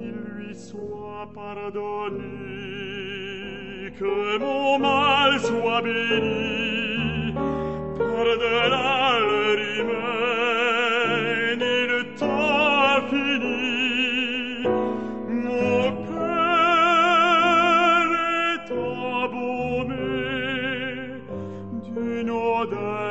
qu'il lui soit pardonné, que mon mal soit béni, par-delà l'heure humaine et le temps fini. Mon cœur est embaumé d'une odeur